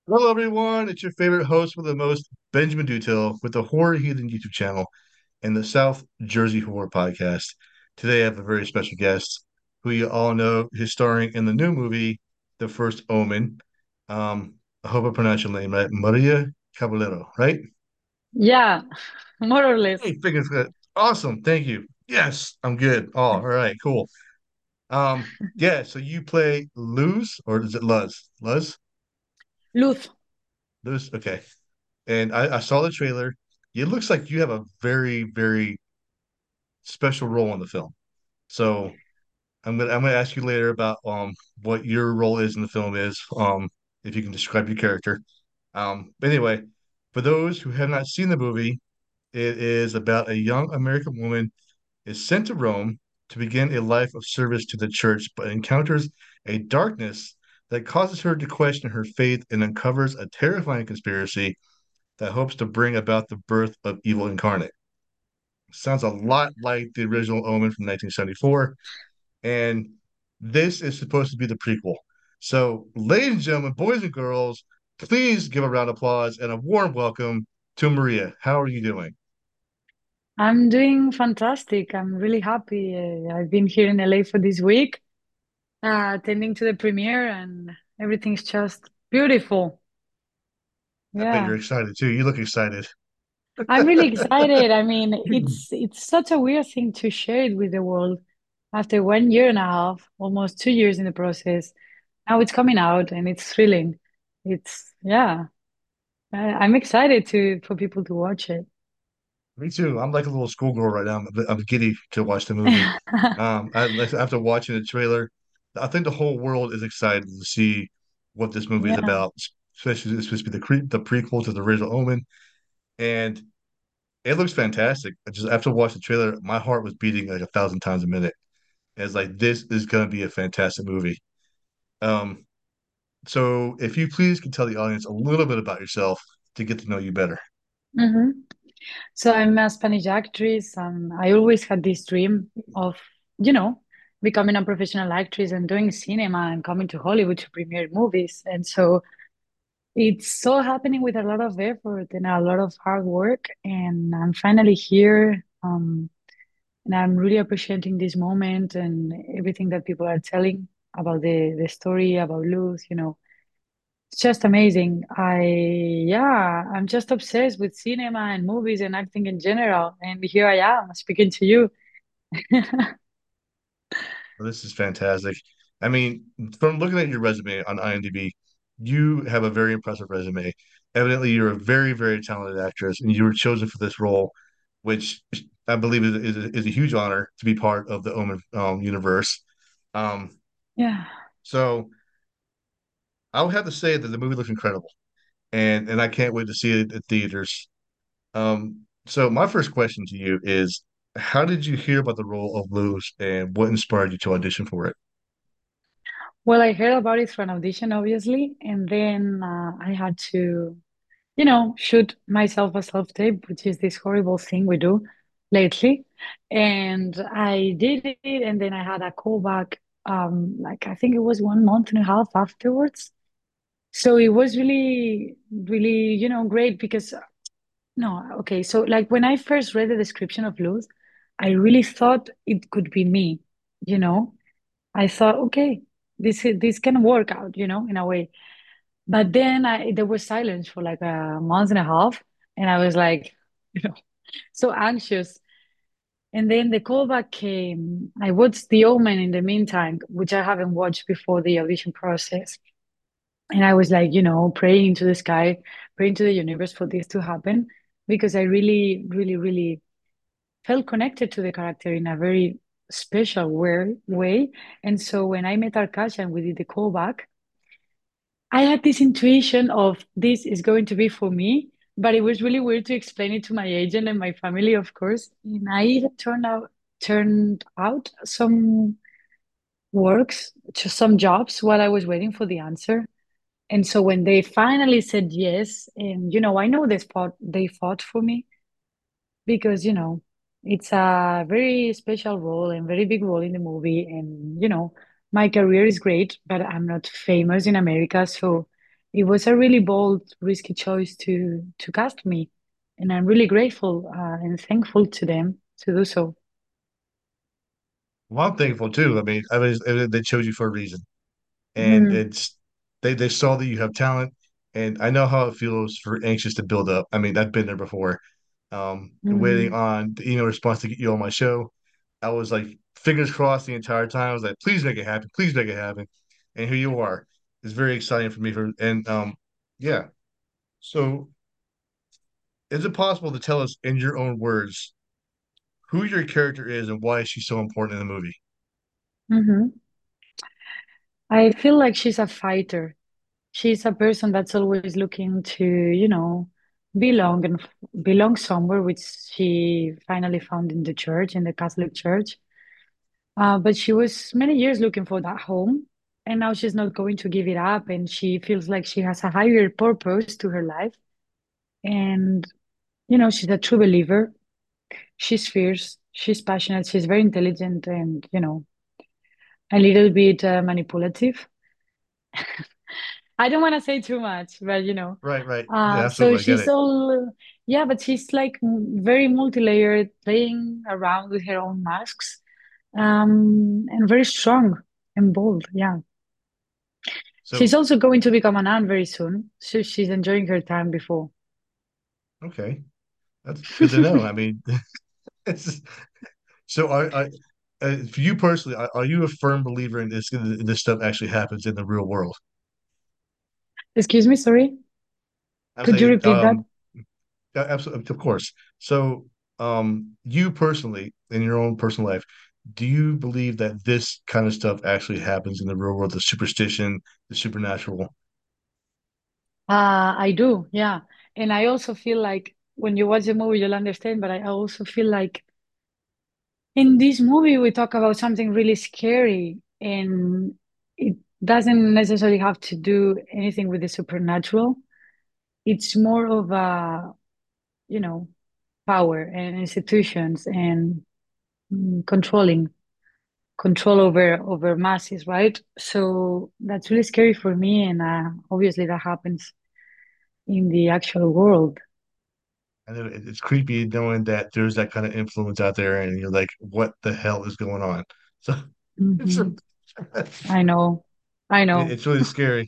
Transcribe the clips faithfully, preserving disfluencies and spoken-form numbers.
Hello, everyone. It's your favorite host with the most, Benjamin Dutil, with the Horror Heathen YouTube channel and the South Jersey Horror Podcast. Today, I have a very special guest who you all know is starring in the new movie, The First Omen. Um, I hope I pronounced your name right. Maria Caballero, right? Yeah, more or less. Hey, fingers good. Awesome. Thank you. Yes, I'm good. Oh, all right, cool. Um, yeah, so you play Luz, or is it Luz? Luz? Luz. Luz? Okay. And I, I saw the trailer. It looks like you have a very, very special role in the film. So I'm gonna I'm gonna ask you later about um what your role is in the film is, um if you can describe your character. Um, but anyway, for those who have not seen the movie, it is about a young American woman is sent to Rome to begin a life of service to the church, but encounters a darkness that causes her to question her faith and uncovers a terrifying conspiracy that hopes to bring about the birth of evil incarnate. Sounds a lot like the original Omen from nineteen seventy-four, and this is supposed to be the prequel. So, ladies and gentlemen, boys and girls, please give a round of applause and a warm welcome to Maria. How are you doing? I'm doing fantastic. I'm really happy. Uh, I've been here in L A for this week, uh, attending to the premiere, and everything's just beautiful. I bet you're Yeah, excited too. You look excited. I'm really excited. I mean, it's it's such a weird thing to share it with the world after one year and a half, almost two years in the process. Now it's coming out, and it's thrilling. It's yeah, I, I'm excited to for people to watch it. Me too. I'm like a little schoolgirl right now. I'm, I'm giddy to watch the movie. Um, I, like, after watching the trailer, I think the whole world is excited to see what this movie is Yeah. about. Especially it's supposed to be the cre the prequel to the original Omen, and it looks fantastic. I just after watching the trailer, my heart was beating like a thousand times a minute. It's like this is going to be a fantastic movie. Um, so if you please can tell the audience a little bit about yourself to get to know you better. hmm So I'm a Spanish actress, and I always had this dream of, you know, becoming a professional actress and doing cinema and coming to Hollywood to premiere movies. And so it's all happening with a lot of effort and a lot of hard work. And I'm finally here. Um, and I'm really appreciating this moment and everything that people are telling about the the story about Luz, you know. It's just amazing. I, yeah, I'm just obsessed with cinema and movies and acting in general. And here I am speaking to you. Well, this is fantastic. I mean, from looking at your resume on IMDb, you have a very impressive resume. Evidently, you're a very, very talented actress, and you were chosen for this role, which I believe is, is, is a huge honor to be part of the Omen um, universe. Um, Yeah. so I would have to say that the movie looks incredible, and and I can't wait to see it at theaters. Um, so my first question to you is, how did you hear about the role of Luz, and what inspired you to audition for it? Well, I heard about it through an audition, obviously. And then uh, I had to, you know, shoot myself a self-tape, which is this horrible thing we do lately. And I did it. And then I had a callback, um, like I think it was one month and a half afterwards. So it was really, really, you know, great because no, okay. So like when I first read the description of Luz, I really thought it could be me, you know. I thought, okay, this is- this can work out, you know, in a way. But then I there was silence for like a month and a half, and I was like, you know, so anxious. And then the callback came. I watched The Omen in the meantime, which I haven't watched before the audition process. And I was like, you know, praying to the sky, praying to the universe for this to happen because I really, really, really felt connected to the character in a very special way, way. And so when I met Arkash and we did the callback, I had this intuition of this is going to be for me, but it was really weird to explain it to my agent and my family, of course. And I even turned out turned out some works, just some jobs while I was waiting for the answer. And so when they finally said yes, and you know, I know they fought they fought for me because, you know, it's a very special role and very big role in the movie. And, you know, my career is great, but I'm not famous in America. So it was a really bold, risky choice to to cast me, and I'm really grateful uh, and thankful to them to do so. Well, I'm thankful too. I mean, I was they chose you for a reason, and Mm, it's they they saw that you have talent, and I know how it feels for anxious to build up. I mean, I've been there before. Um, waiting mm. on the email response to get you on my show. I was like fingers crossed the entire time. I was like, please make it happen, please make it happen. And here you are. It's very exciting for me for and um yeah. So is it possible to tell us in your own words who your character is and why she's so important in the movie? Hmm. I feel like she's a fighter. She's a person that's always looking to, you know, belong and f- belong somewhere, which she finally found in the church, in the Catholic Church. Uh, but she was many years looking for that home, and now she's not going to give it up, and she feels like she has a higher purpose to her life. And, you know, she's a true believer. She's fierce, she's passionate, she's very intelligent, and, you know, a little bit uh, manipulative. I don't want to say too much, but you know. Right, right. Yeah, Uh, so absolutely. I get she's it. all, yeah, but she's like m- very multi-layered, playing around with her own masks, um, and very strong and bold. Yeah. She's So, also going to become an aunt very soon. So she's enjoying her time before. okay. That's good to know. I mean, it's so are, are uh, for you personally, are, are you a firm believer in this in this stuff actually happens in the real world? Excuse me, sorry. I'm Could you saying, repeat that? um, yeah, absolutely, of course. So, um, you personally, in your own personal life, do you believe that this kind of stuff actually happens in the real world, the superstition, the supernatural? Uh, I do, yeah. And I also feel like when you watch the movie, you'll understand, but I also feel like in this movie, we talk about something really scary, and it doesn't necessarily have to do anything with the supernatural. It's more of a, you know, power and institutions and mm, controlling control over over masses, right? So that's really scary for me, and uh, obviously that happens in the actual world. I know it- it's creepy knowing that there's that kind of influence out there, and you're like, what the hell is going on? So it's Hmm. I know, I it- know. it's really scary.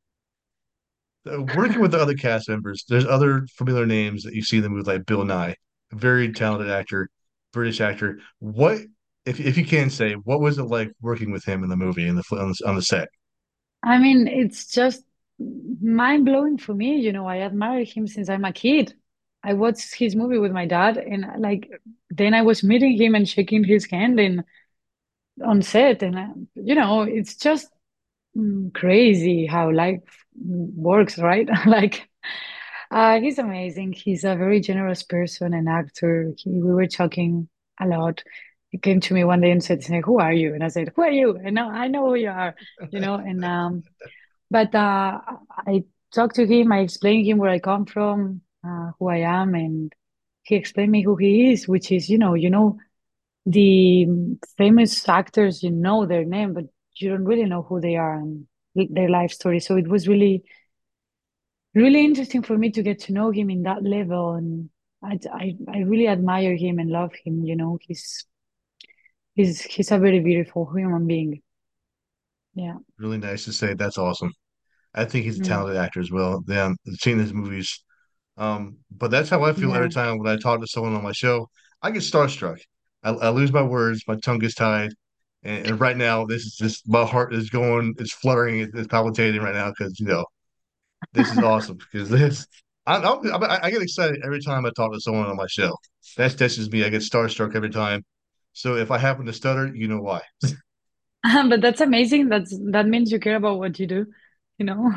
Uh, Working with the other cast members, there's other familiar names that you see in the movie, like Bill Nye, a very talented actor, British actor. What, if if you can say, what was it like working with him in the movie in the on the, on the set? I mean, it's just mind blowing for me. You know, I admire him since I'm a kid. I watched his movie with my dad, and like then I was meeting him and shaking his hand and on set, and uh, you know, it's just mm, crazy how life works, right? Like, uh, he's amazing. He's a very generous person and actor. He, we were talking a lot. He came to me one day and said, "Who are you?" And I said, "Who are you?" And know, I know who you are, you know, and um. But uh, I talked to him, I explained him where I come from, uh, who I am, and he explained me who he is, which is, you know, you know, the famous actors, you know their name, but you don't really know who they are and their life story. So it was really, really interesting for me to get to know him in that level. And I, I, I really admire him and love him. You know, he's, he's, he's a very beautiful human being. Yeah. Really nice to say. That's awesome. I think he's a Mm, talented actor as well. Yeah, seeing his movies. Um, but that's how I feel every yeah. time when I talk to someone on my show. I get starstruck. I, I lose my words, my tongue gets tied, and, and right now this is just my heart is going, it's fluttering, it's, it's palpitating right now because you know this is awesome because this. I, I'm, I, I get excited every time I talk to someone on my show. That's that's just me. I get starstruck every time. So if I happen to stutter, you know why. But that's amazing. That's that means you care about what you do, you know?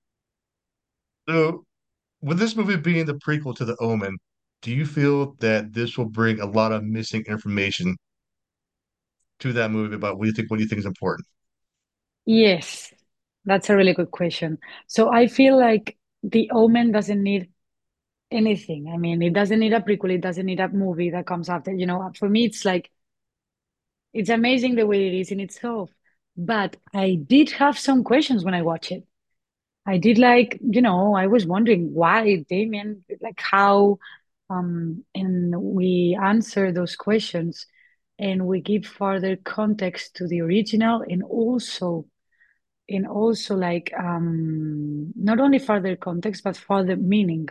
So with this movie being the prequel to The Omen, do you feel that this will bring a lot of missing information to that movie about what you think what do you think is important? Yes, that's a really good question. So I feel like The Omen doesn't need anything. I mean, it doesn't need a prequel, it doesn't need a movie that comes after. You know, for me, it's like it's amazing the way it is in itself. But I did have some questions when I watch it. I did like, you know, I was wondering why Damien, like how, um, and we answer those questions and we give further context to the original and also, and also like, um, not only further context, but further meaning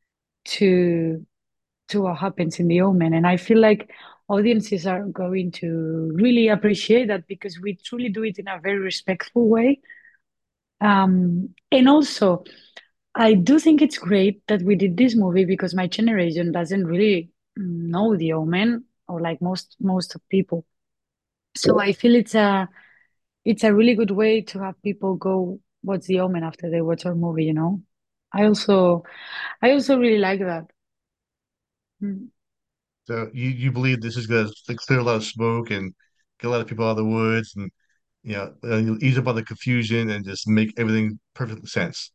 to, to what happens in the Omen. And I feel like audiences are going to really appreciate that because we truly do it in a very respectful way. Um, and also, I do think it's great that we did this movie because my generation doesn't really know The Omen or like most most of people. So I feel it's a it's a really good way to have people go watch The Omen after they watch our movie, you know. I also I also really like that. Mm. So you you believe this is going to clear a lot of smoke and get a lot of people out of the woods, and you know, uh, you'll ease up on the confusion and just make everything perfect sense.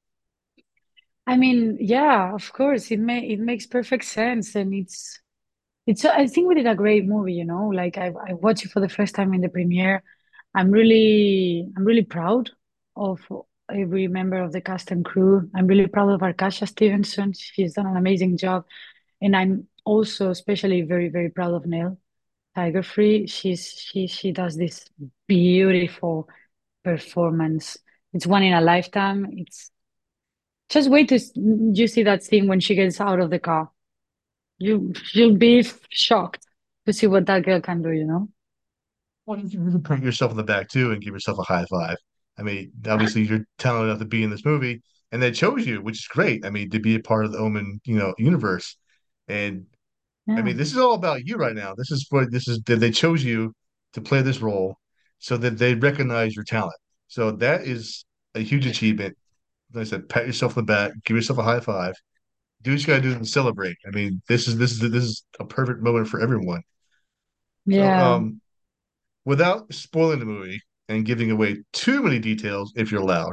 I mean, yeah, of course, it may it makes perfect sense and it's It's, I think we did a great movie, you know, like I, I watched it for the first time in the premiere. I'm really, I'm really proud of every member of the cast and crew. I'm really proud of Arkasha Stevenson. She's done an amazing job. And I'm also especially very, very proud of Nell Tiger Free. She's, she, she does this beautiful performance. It's one in a lifetime. It's just wait to s- you see that scene when she gets out of the car. You you'll be shocked to see what that girl can do, you know? Well, you can really pat yourself on the back too and give yourself a high five. I mean, obviously you're talented enough to be in this movie, and they chose you, which is great. I mean, to be a part of the Omen, you know, universe. And I Yeah. mean, this is all about you right now. This is what this is that they chose you to play this role so that they recognize your talent. So that is a huge achievement. Like I said, pat yourself on the back, give yourself a high five, do what you gotta do and celebrate. I mean, this is this is this is a perfect moment for everyone. So, Yeah. um, without spoiling the movie and giving away too many details, if you're allowed,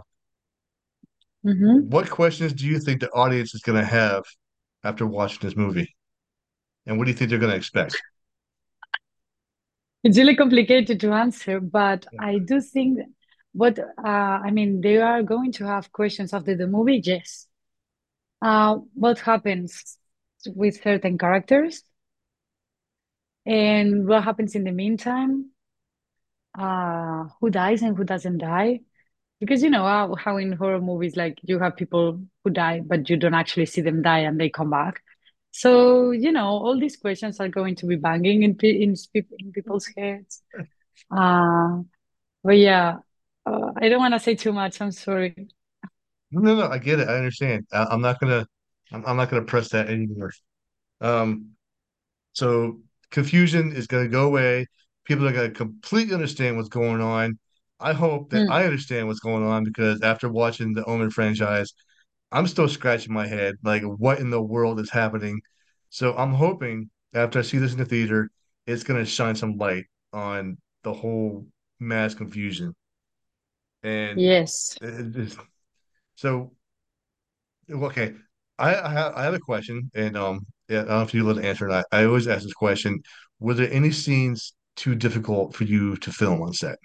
hmm what questions do you think the audience is going to have after watching this movie? And what do you think they're going to expect? It's really complicated to answer, but I do think what uh I mean, they are going to have questions after the movie, yes. Uh what happens with certain characters and what happens in the meantime? Uh who dies and who doesn't die? Because you know how, how in horror movies, like you have people who die, but you don't actually see them die and they come back. So, you know, all these questions are going to be banging in pe- in, spe- in people's heads. Uh, but yeah, uh, I don't want to say too much. I'm sorry. No, no, no, I get it. I understand. I, I'm not gonna, I'm, I'm not gonna press that anymore. Um, so confusion is gonna go away. People are gonna completely understand what's going on. I hope that Mm, I understand what's going on because after watching the Omen franchise, I'm still scratching my head, like what in the world is happening? So I'm hoping after I see this in the theater, it's gonna shine some light on the whole mass confusion. And yes. it, it's- so, okay, I I have, I have a question, and um, yeah, I don't know if you let to answer it. I, I always ask this question: were there any scenes too difficult for you to film on set?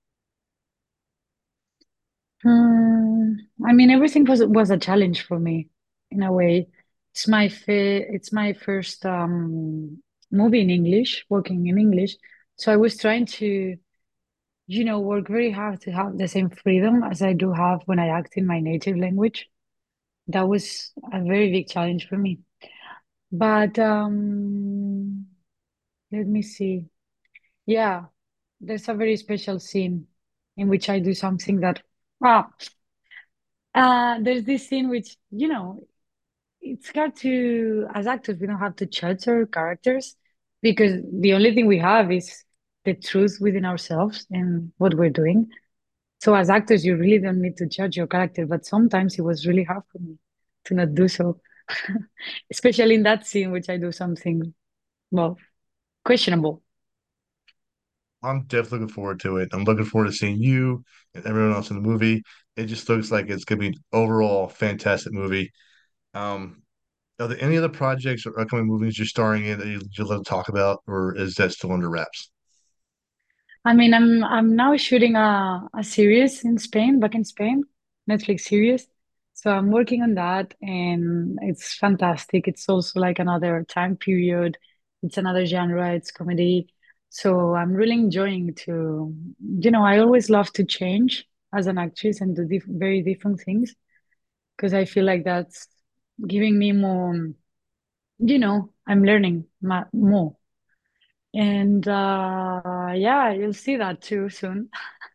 Hmm. I mean, everything was was a challenge for me in a way. It's my fa it's my first um movie in English, working in English. So I was trying to you know, work very hard to have the same freedom as I do have when I act in my native language. That was a very big challenge for me. But um, let me see. Yeah, there's a very special scene in which I do something that, ah, uh, there's this scene which, you know, it's hard to, as actors, we don't have to judge our characters because the only thing we have is the truth within ourselves and what we're doing. So as actors, you really don't need to judge your character, but sometimes it was really hard for me to not do so. Especially in that scene, which I do something, well, questionable. I'm definitely looking forward to it. I'm looking forward to seeing you and everyone else in the movie. It just looks like it's gonna be an overall fantastic movie. Um, Are there any other projects or upcoming movies you're starring in that you- you'd love to talk about, or is that still under wraps? I mean, I'm I'm now shooting a, a series in Spain, back in Spain. Netflix series. So I'm working on that and it's fantastic. It's also like another time period. It's another genre, it's comedy. So I'm really enjoying to, you know, I always love to change as an actress and do diff very different things because I feel like that's giving me more, you know, I'm learning ma more. And uh yeah, you'll see that too soon.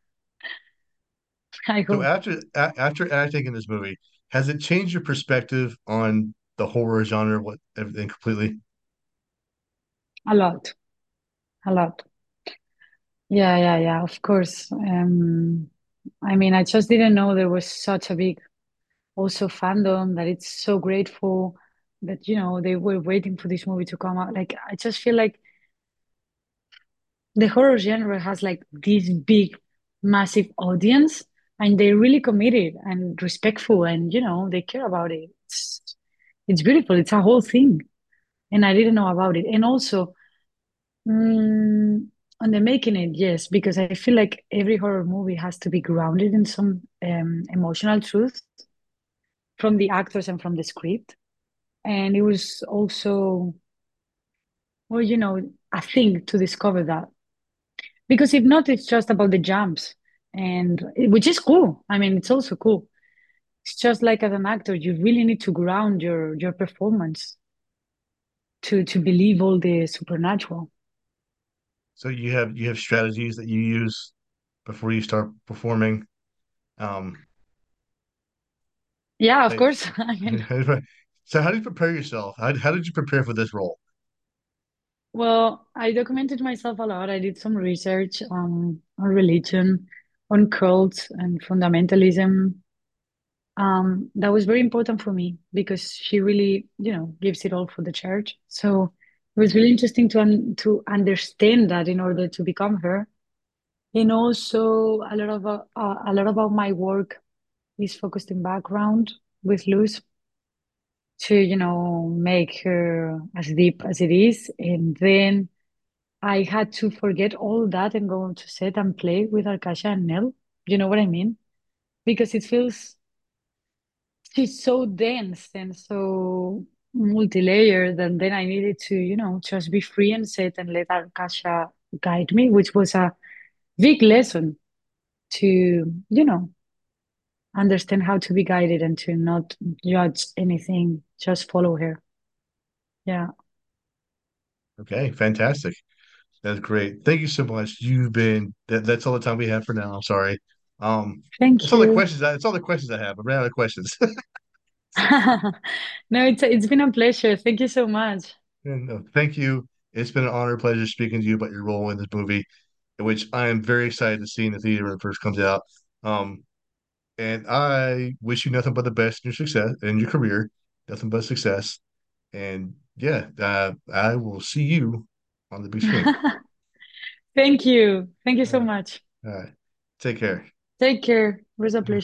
I So hope after a, after acting in this movie, has it changed your perspective on the horror genre, what everything completely? a lot, a lot. Yeah, yeah, yeah, of course. Um, I mean, I just didn't know there was such a big also fandom that it's so grateful that, you know, they were waiting for this movie to come out. Like, I just feel like the horror genre has like this big, massive audience and they're really committed and respectful and, you know, they care about it. It's, it's beautiful. It's a whole thing. And I didn't know about it. And also, Mm, on the making it, yes, because I feel like every horror movie has to be grounded in some um, emotional truth from the actors and from the script. And it was also, well, you know, a thing to discover that. Because if not, it's just about the jumps, and which is cool. I mean, it's also cool. It's just like as an actor, you really need to ground your your performance to to believe all the supernatural. So you have you have strategies that you use before you start performing. Um, Yeah, of like, course. I mean, so how did you prepare yourself? How, how did you prepare for this role? well, I documented myself a lot. I did some research um, on religion, on cults and fundamentalism. Um, that was very important for me because she really, you know, gives it all for the church. So it was really interesting to un to understand that in order to become her. And also a lot of uh, uh, a lot about my work is focused in background with Luz to, you know, make her as deep as it is, and then I had to forget all that and go to set and play with Arkasha and Nell. You know what I mean? Because it feels she's so dense and so multi-layered, and then I needed to, you know, just be free and sit and let Arkasha guide me, which was a big lesson to, you know, understand how to be guided and to not judge anything, just follow her. Yeah. Okay, fantastic. That's great. Thank you so much. You've been that, that's all the time we have for now. I'm sorry. Um, Thank that's all the you. questions. I, that's all the questions I have. I ran out of questions. No, it's it's been a pleasure. Thank you so much. And, uh, thank you. It's been an honor, pleasure speaking to you about your role in this movie, which I am very excited to see in the theater when it first comes out. Um, and I wish you nothing but the best in your success in your career, nothing but success. And yeah, uh, I will see you on the big screen. Thank you. Thank you All so right, much. all right. Take care. Take care. It was a pleasure.